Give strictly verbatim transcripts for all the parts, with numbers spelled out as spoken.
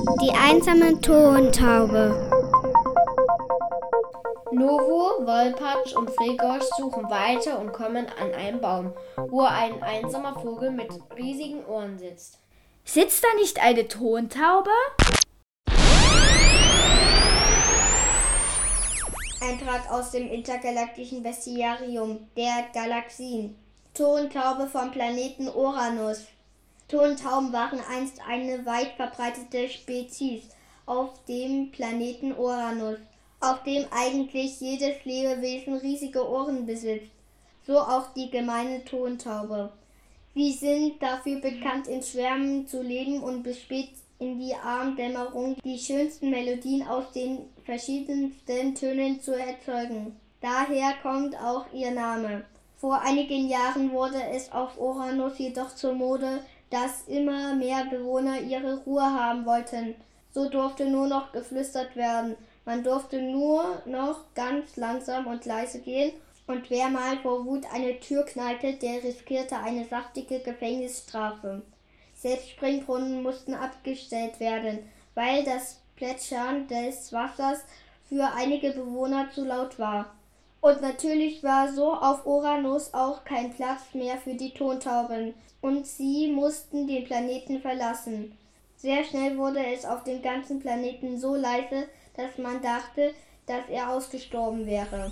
Die einsame Tontaube. Novo, Wolpatsch und Fregosch suchen weiter und kommen an einen Baum, wo ein einsamer Vogel mit riesigen Ohren sitzt. Sitzt da nicht eine Tontaube? Eintrag aus dem intergalaktischen Bestiarium der Galaxien. Tontaube vom Planeten Uranus. Tontauben waren einst eine weit verbreitete Spezies auf dem Planeten Uranus, auf dem eigentlich jedes Lebewesen riesige Ohren besitzt, so auch die gemeine Tontaube. Sie sind dafür bekannt, in Schwärmen zu leben und bis spät in die Abenddämmerung die schönsten Melodien aus den verschiedensten Tönen zu erzeugen. Daher kommt auch ihr Name. Vor einigen Jahren wurde es auf Uranus jedoch zur Mode, dass immer mehr Bewohner ihre Ruhe haben wollten. So durfte nur noch geflüstert werden. Man durfte nur noch ganz langsam und leise gehen, und wer mal vor Wut eine Tür knallte, der riskierte eine saftige Gefängnisstrafe. Selbst Springbrunnen mussten abgestellt werden, weil das Plätschern des Wassers für einige Bewohner zu laut war. Und natürlich war so auf Uranus auch kein Platz mehr für die Tontauben, und sie mussten den Planeten verlassen. Sehr schnell wurde es auf dem ganzen Planeten so leise, dass man dachte, dass er ausgestorben wäre.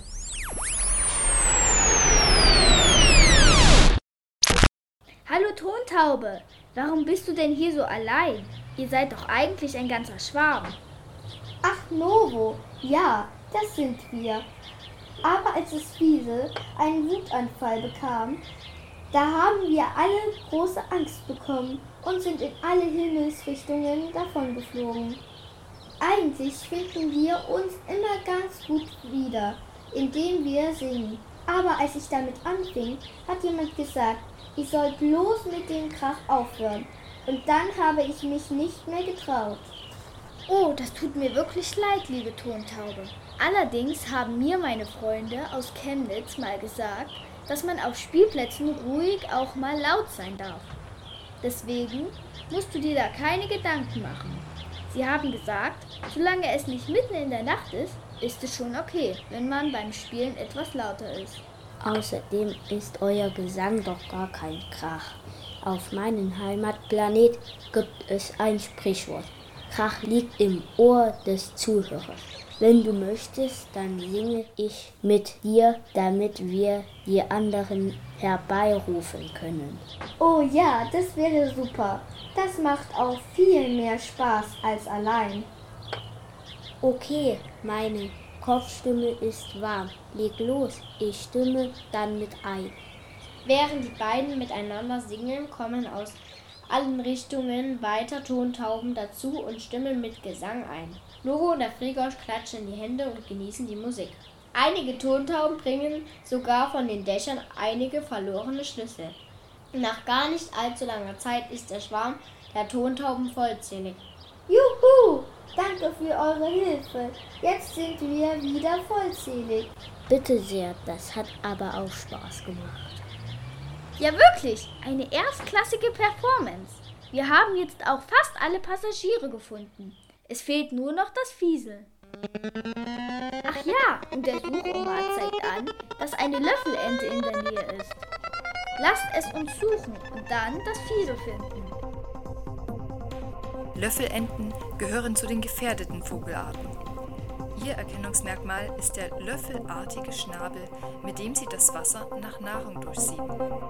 Hallo Tontaube, warum bist du denn hier so allein? Ihr seid doch eigentlich ein ganzer Schwarm. Ach Novo, ja, das sind wir. Aber als es Fiesel einen Wutanfall bekam, da haben wir alle große Angst bekommen und sind in alle Himmelsrichtungen davongeflogen. Eigentlich finden wir uns immer ganz gut wieder, indem wir singen. Aber als ich damit anfing, hat jemand gesagt, ich soll bloß mit dem Krach aufhören. Und dann habe ich mich nicht mehr getraut. Oh, das tut mir wirklich leid, liebe Tontaube. Allerdings haben mir meine Freunde aus Chemnitz mal gesagt, dass man auf Spielplätzen ruhig auch mal laut sein darf. Deswegen musst du dir da keine Gedanken machen. Sie haben gesagt, solange es nicht mitten in der Nacht ist, ist es schon okay, wenn man beim Spielen etwas lauter ist. Außerdem ist euer Gesang doch gar kein Krach. Auf meinem Heimatplanet gibt es ein Sprichwort. Krach liegt im Ohr des Zuhörers. Wenn du möchtest, dann singe ich mit dir, damit wir die anderen herbeirufen können. Oh ja, das wäre super. Das macht auch viel mehr Spaß als allein. Okay, meine Kopfstimme ist warm. Leg los, ich stimme dann mit ein. Während die beiden miteinander singen, kommen aus allen Richtungen weiter Tontauben dazu und stimmen mit Gesang ein. Novo und der Fregosch klatschen in die Hände und genießen die Musik. Einige Tontauben bringen sogar von den Dächern einige verlorene Schlüssel. Nach gar nicht allzu langer Zeit ist der Schwarm der Tontauben vollzählig. Juhu! Danke für eure Hilfe. Jetzt sind wir wieder vollzählig. Bitte sehr, das hat aber auch Spaß gemacht. Ja wirklich, eine erstklassige Performance. Wir haben jetzt auch fast alle Passagiere gefunden. Es fehlt nur noch das Fiesel. Ach ja, und der Suchomat zeigt an, dass eine Löffelente in der Nähe ist. Lasst es uns suchen und dann das Fiesel finden. Löffelenten gehören zu den gefährdeten Vogelarten. Ihr Erkennungsmerkmal ist der löffelartige Schnabel, mit dem sie das Wasser nach Nahrung durchsieben.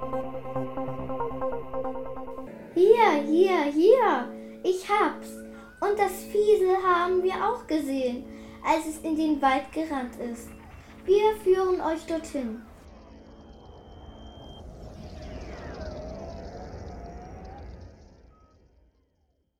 Hier, hier, hier! Ich hab's! Und das Fiesel haben wir auch gesehen, als es in den Wald gerannt ist. Wir führen euch dorthin.